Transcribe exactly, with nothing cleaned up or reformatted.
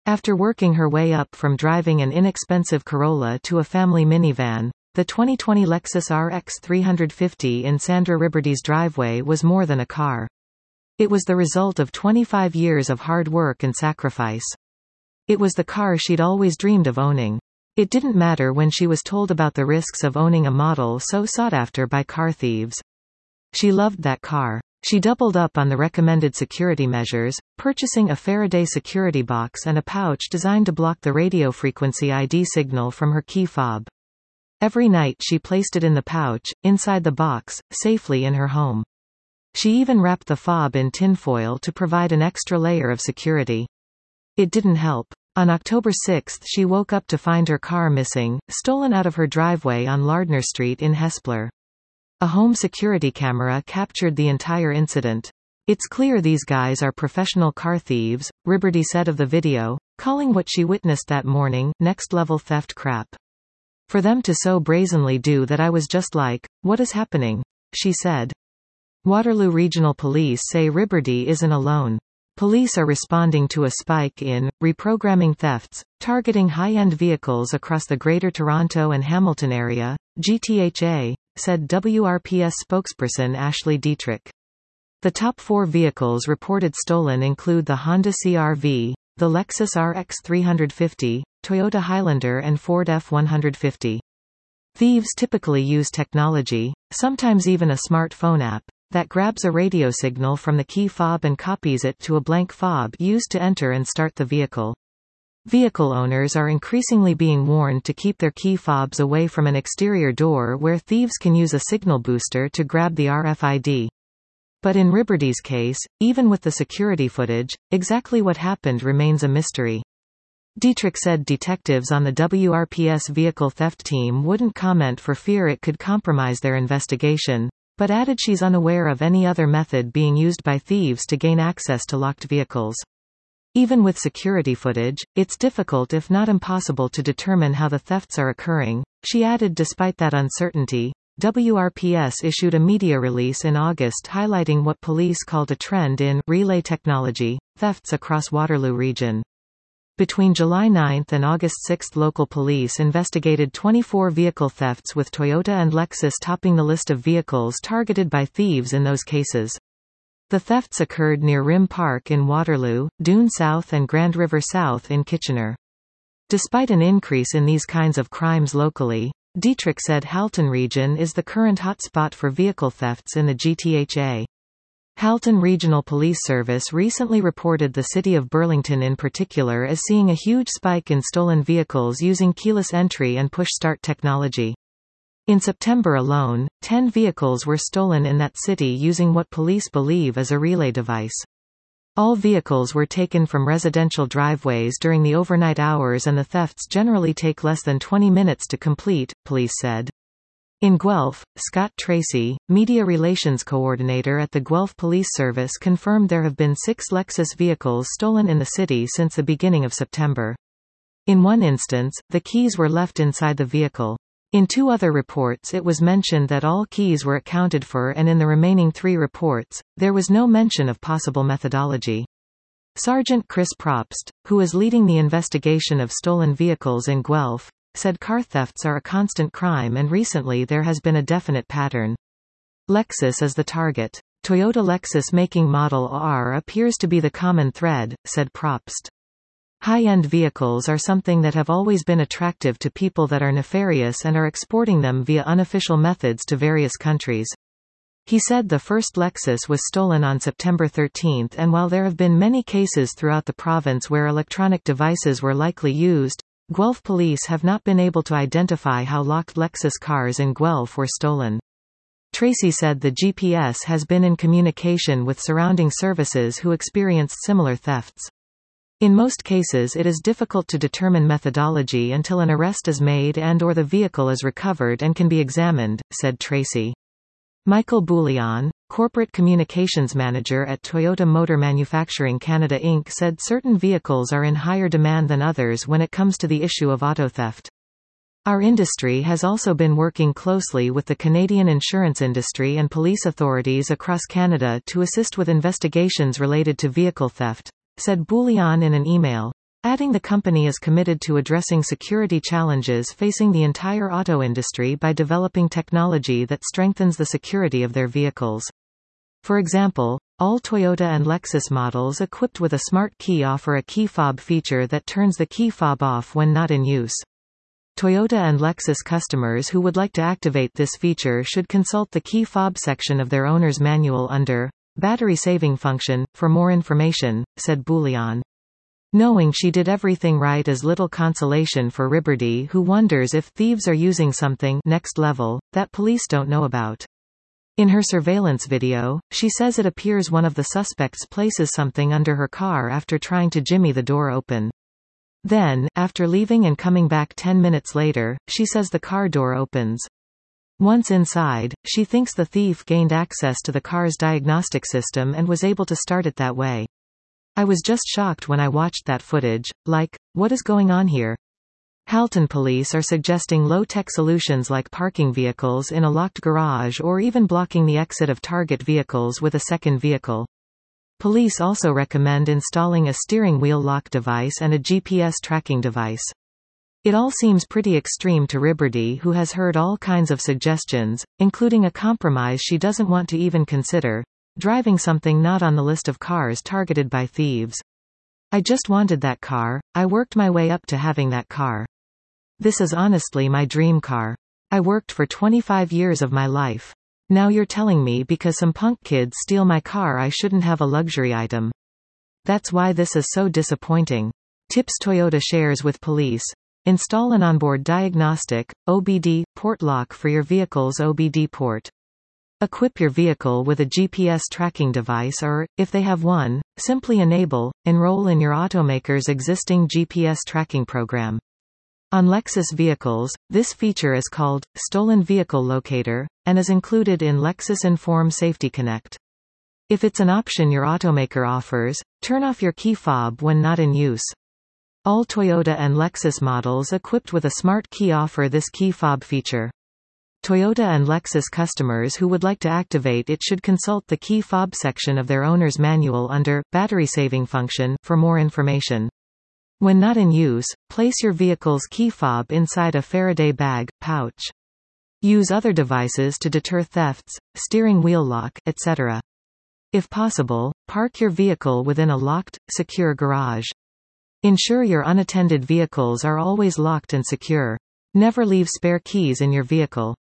After working her way up from driving an inexpensive Corolla to a family minivan, the twenty twenty Lexus R X three fifty in Sandra Riberdy's driveway was more than a car. It was the result of twenty-five years of hard work and sacrifice. It was the car she'd always dreamed of owning. It didn't matter when she was told about the risks of owning a model so sought after by car thieves. She loved that car. She doubled up on the recommended security measures, purchasing a Faraday security box and a pouch designed to block the radio frequency I D signal from her key fob. Every night she placed it in the pouch, inside the box, safely in her home. She even wrapped the fob in tinfoil to provide an extra layer of security. It didn't help. On October sixth she woke up to find her car missing, stolen out of her driveway on Lardner Street in Hespeler. A home security camera captured the entire incident. "It's clear these guys are professional car thieves," Riberdy said of the video, calling what she witnessed that morning, next-level theft crap. "For them to so brazenly do that, I was just like, what is happening?" she said. Waterloo Regional Police say Riberdy isn't alone. Police are responding to a spike in reprogramming thefts, targeting high-end vehicles across the Greater Toronto and Hamilton area, G T H A, said W R P S spokesperson Ashley Dietrich. The top four vehicles reported stolen include the Honda C R V, the Lexus R X three fifty, Toyota Highlander and Ford F one fifty. Thieves typically use technology, sometimes even a smartphone app, that grabs a radio signal from the key fob and copies it to a blank fob used to enter and start the vehicle. Vehicle owners are increasingly being warned to keep their key fobs away from an exterior door where thieves can use a signal booster to grab the R F I D. But in Riberdy's case, even with the security footage, exactly what happened remains a mystery. Dietrich said detectives on the W R P S vehicle theft team wouldn't comment for fear it could compromise their investigation, but added she's unaware of any other method being used by thieves to gain access to locked vehicles. Even with security footage, it's difficult if not impossible to determine how the thefts are occurring, she added. Despite that uncertainty, W R P S issued a media release in August highlighting what police called a trend in relay technology thefts across Waterloo region. Between July ninth and August sixth, local police investigated twenty-four vehicle thefts, with Toyota and Lexus topping the list of vehicles targeted by thieves in those cases. The thefts occurred near Rim Park in Waterloo, Doon South and Grand River South in Kitchener. Despite an increase in these kinds of crimes locally, Dietrich said Halton region is the current hotspot for vehicle thefts in the G T H A. Halton Regional Police Service recently reported the city of Burlington in particular as seeing a huge spike in stolen vehicles using keyless entry and push-start technology. In September alone, ten vehicles were stolen in that city using what police believe is a relay device. All vehicles were taken from residential driveways during the overnight hours, and the thefts generally take less than twenty minutes to complete, police said. In Guelph, Scott Tracy, Media Relations Coordinator at the Guelph Police Service, confirmed there have been six Lexus vehicles stolen in the city since the beginning of September. In one instance, the keys were left inside the vehicle. In two other reports it was mentioned that all keys were accounted for, and in the remaining three reports, there was no mention of possible methodology. Sergeant Chris Probst, who is leading the investigation of stolen vehicles in Guelph, said car thefts are a constant crime and recently there has been a definite pattern. Lexus is the target. Toyota Lexus making model R appears to be the common thread, said Probst. High-end vehicles are something that have always been attractive to people that are nefarious and are exporting them via unofficial methods to various countries. He said the first Lexus was stolen on September thirteenth, and while there have been many cases throughout the province where electronic devices were likely used, Guelph police have not been able to identify how locked Lexus cars in Guelph were stolen. Tracy said the G P S has been in communication with surrounding services who experienced similar thefts. In most cases it is difficult to determine methodology until an arrest is made and or the vehicle is recovered and can be examined, said Tracy. Michael Bouillon, Corporate Communications Manager at Toyota Motor Manufacturing Canada Incorporated, said certain vehicles are in higher demand than others when it comes to the issue of auto theft. Our industry has also been working closely with the Canadian insurance industry and police authorities across Canada to assist with investigations related to vehicle theft, said Bouillon in an email. adding the company is committed to addressing security challenges facing the entire auto industry by developing technology that strengthens the security of their vehicles. For example, all Toyota and Lexus models equipped with a smart key offer a key fob feature that turns the key fob off when not in use. Toyota and Lexus customers who would like to activate this feature should consult the key fob section of their owner's manual under Battery Saving Function for more information, said Bouillon. Knowing she did everything right is little consolation for Riberty, who wonders if thieves are using something next level that police don't know about. In her surveillance video, she says it appears one of the suspects places something under her car after trying to jimmy the door open. Then, after leaving and coming back ten minutes later, she says the car door opens. Once inside, she thinks the thief gained access to the car's diagnostic system and was able to start it that way. I was just shocked when I watched that footage, like, what is going on here? Halton police are suggesting low-tech solutions like parking vehicles in a locked garage or even blocking the exit of target vehicles with a second vehicle. Police also recommend installing a steering wheel lock device and a G P S tracking device. It all seems pretty extreme to Riberty, who has heard all kinds of suggestions, including a compromise she doesn't want to even consider: driving something not on the list of cars targeted by thieves. I just wanted that car, I worked my way up to having that car. This is honestly my dream car. I worked for twenty-five years of my life. Now you're telling me because some punk kids steal my car I shouldn't have a luxury item. That's why this is so disappointing. Tips Toyota shares with police. Install an onboard diagnostic, O B D, port lock for your vehicle's O B D port. Equip your vehicle with a G P S tracking device or, if they have one, simply enable, enroll in your automaker's existing G P S tracking program. On Lexus vehicles, this feature is called Stolen Vehicle Locator, and is included in Lexus Inform Safety Connect. If it's an option your automaker offers, turn off your key fob when not in use. All Toyota and Lexus models equipped with a smart key offer this key fob feature. Toyota and Lexus customers who would like to activate it should consult the key fob section of their owner's manual under Battery Saving Function for more information. When not in use, place your vehicle's key fob inside a Faraday bag, pouch. Use other devices to deter thefts, steering wheel lock, et cetera. If possible, park your vehicle within a locked, secure garage. Ensure your unattended vehicles are always locked and secure. Never leave spare keys in your vehicle.